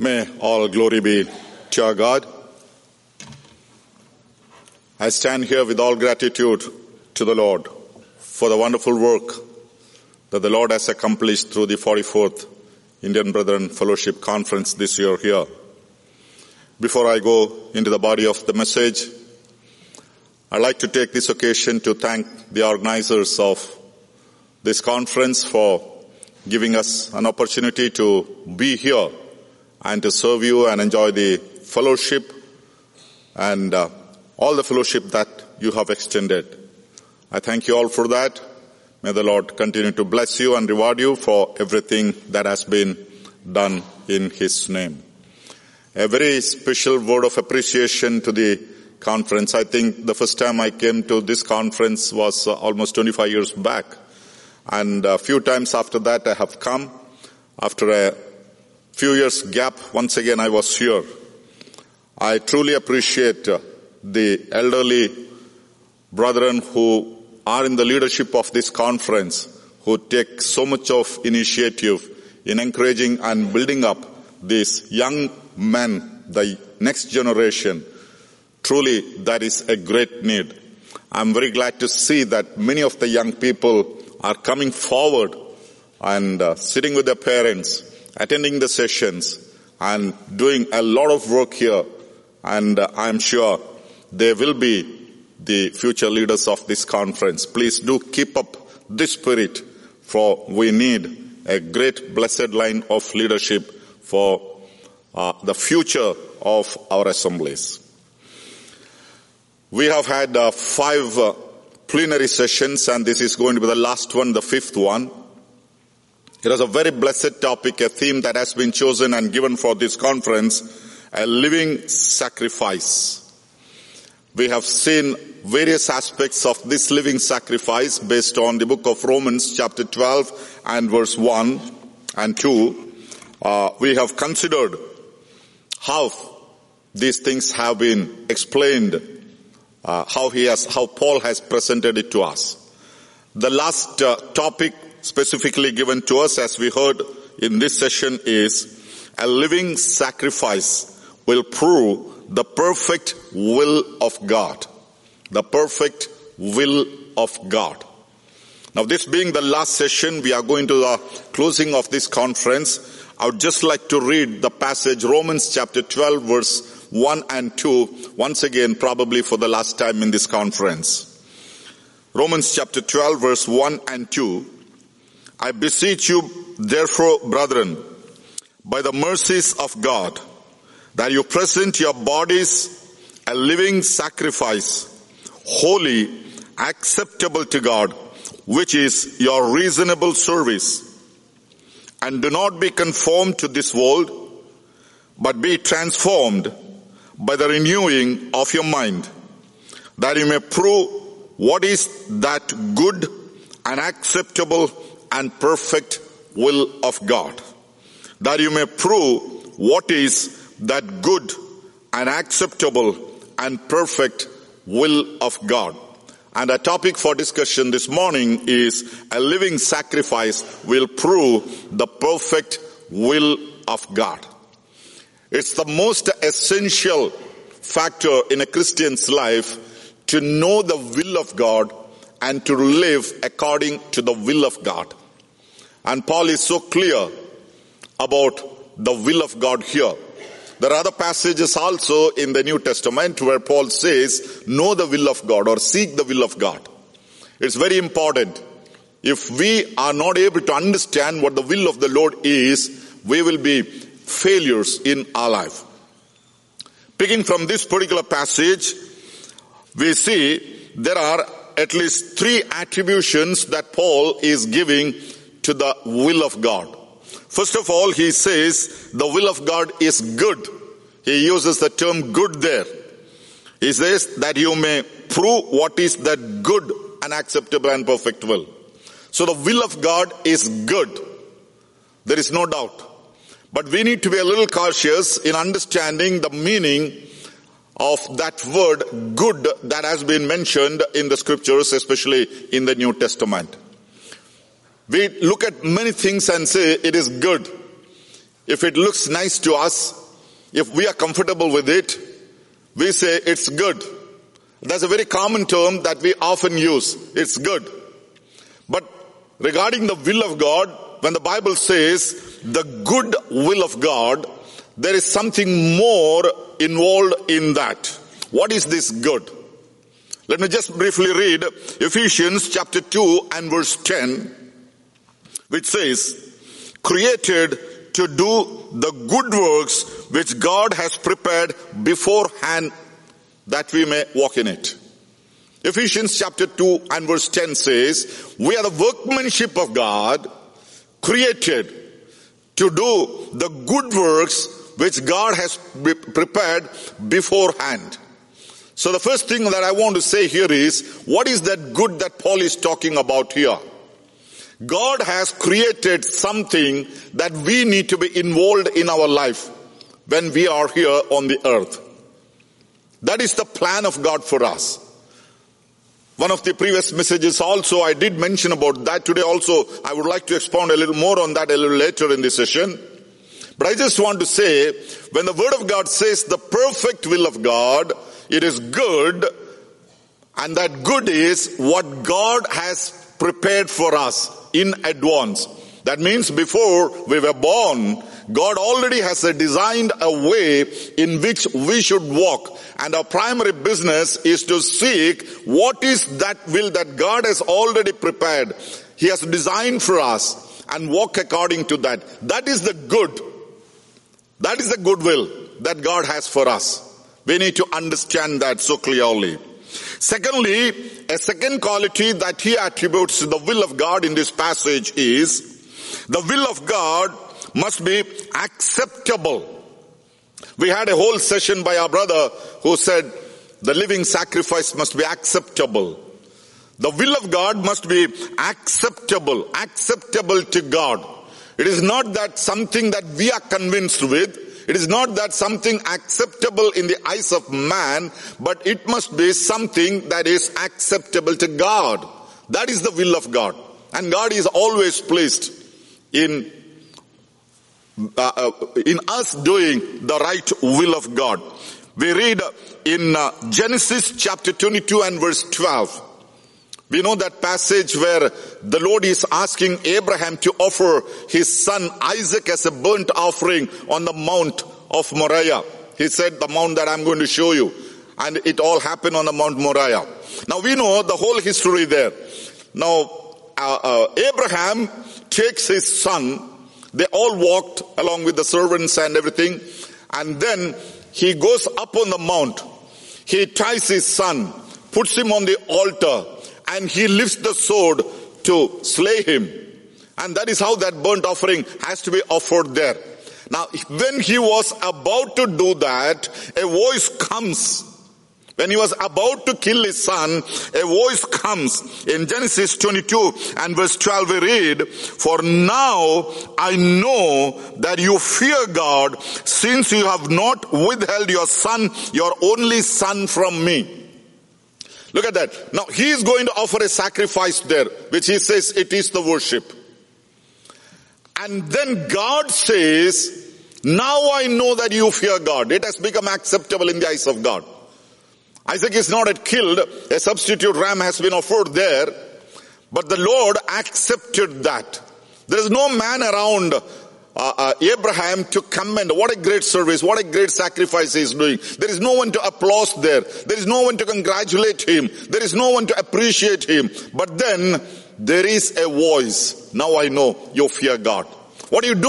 May all glory be to our God. I stand here with all gratitude to the Lord for the wonderful work that the Lord has accomplished through the 44th Indian Brethren Fellowship Conference this year here. Before I go into the body of the message, I'd like to take this occasion to thank the organizers of this conference for giving us an opportunity to be here and to serve you and enjoy the fellowship and all the fellowship that you have extended. I thank you all for that. May the Lord continue to bless you and reward you for everything that has been done in His name. A very special word of appreciation to the conference. I think the first time I came to this conference was almost 25 years back. And a few times after that I have come. After a few years gap, once again I was here. I truly appreciate the elderly brethren who are in the leadership of this conference, who take so much of initiative in encouraging and building up these young men, the next generation. Truly, that is a great need. I'm very glad to see that many of the young people are coming forward and sitting with their parents, attending the sessions and doing a lot of work here. And I'm sure they will be the future leaders of this conference. Please do keep up this spirit, for we need a great blessed line of leadership for the future of our assemblies. We have had 5 plenary sessions, and this is going to be the last one, the 5th one. It is a very blessed topic, a theme that has been chosen and given for this conference, a living sacrifice. We have seen various aspects of this living sacrifice based on the book of Romans chapter 12 and verse 1 and 2. We have considered how these things have been explained, how Paul has presented it to us. The last topic specifically given to us, as we heard in this session, is a living sacrifice will prove the perfect will of God. The perfect will of God. Now, this being the last session, we are going to the closing of this conference. I would just like to read the passage, Romans chapter 12, verse 1 and 2, once again, probably for the last time in this conference. Romans chapter 12, verse 1 and 2. I beseech you, therefore, brethren, by the mercies of God, that you present your bodies a living sacrifice, holy, acceptable to God, which is your reasonable service. And do not be conformed to this world, but be transformed by the renewing of your mind, that you may prove what is that good and acceptable and perfect will of God. That you may prove what is that good and acceptable and perfect will of God. And our topic for discussion this morning is a living sacrifice will prove the perfect will of God. It's the most essential factor in a Christian's life to know the will of God and to live according to the will of God. And Paul is so clear about the will of God here. There are other passages also in the New Testament where Paul says, know the will of God or seek the will of God. It's very important. If we are not able to understand what the will of the Lord is, we will be failures in our life. Picking from this particular passage, we see there are at least 3 attributions that Paul is giving to the will of God. First of all, he says the will of God is good. He uses the term good there. He says that you may prove what is that good and acceptable and perfect will. So the will of God is good. There is no doubt. But we need to be a little cautious in understanding the meaning of that word good that has been mentioned in the scriptures, especially in the New Testament. We look at many things and say it is good. If it looks nice to us, if we are comfortable with it, we say it's good. That's a very common term that we often use. It's good. But regarding the will of God, when the Bible says the good will of God, there is something more involved in that. What is this good? Let me just briefly read Ephesians chapter 2 and verse 10, which says, created to do the good works which God has prepared beforehand that we may walk in it. Ephesians chapter 2 and verse 10 says, we are the workmanship of God, created to do the good works which God has prepared beforehand. So the first thing that I want to say here is, what is that good that Paul is talking about here? God has created something that we need to be involved in our life when we are here on the earth. That is the plan of God for us. One of the previous messages also, I did mention about that. Today also, I would like to expound a little more on that a little later in this session. But I just want to say, when the Word of God says the perfect will of God, it is good, and that good is what God has prepared for us in advance. That means before we were born, God already has designed a way in which we should walk. And our primary business is to seek what is that will that God has already prepared. He has designed for us, and walk according to that. That is the good. That is the goodwill that God has for us. We need to understand that so clearly. Secondly, a second quality that he attributes to the will of God in this passage is, the will of God must be acceptable. We had a whole session by our brother who said the living sacrifice must be acceptable. The will of God must be acceptable to God. It is not that something that we are convinced with. It is not that something acceptable in the eyes of man, but it must be something that is acceptable to God. That is the will of God. And God is always pleased in us doing the right will of God. We read in Genesis chapter 22 and verse 12. We know that passage where the Lord is asking Abraham to offer his son Isaac as a burnt offering on the Mount of Moriah. He said, the mount that I'm going to show you. And it all happened on the Mount Moriah. Now we know the whole history there. Now Abraham takes his son. They all walked along with the servants and everything. And then he goes up on the mount. He ties his son, puts him on the altar, and he lifts the sword to slay him. And that is how that burnt offering has to be offered there. Now, when he was about to do that, a voice comes. When he was about to kill his son, a voice comes. In Genesis 22 and verse 12 we read, for now I know that you fear God, since you have not withheld your son, your only son from me. Look at that. Now he is going to offer a sacrifice there, which he says it is the worship. And then God says, now I know that you fear God. It has become acceptable in the eyes of God. Isaac is not yet killed. A substitute ram has been offered there. But the Lord accepted that. There is no man around Abraham to commend. What a great service. What a great sacrifice he is doing. There is no one to applaud there. There is no one to congratulate him. There is no one to appreciate him. But then there is a voice. Now I know you fear God. What do you do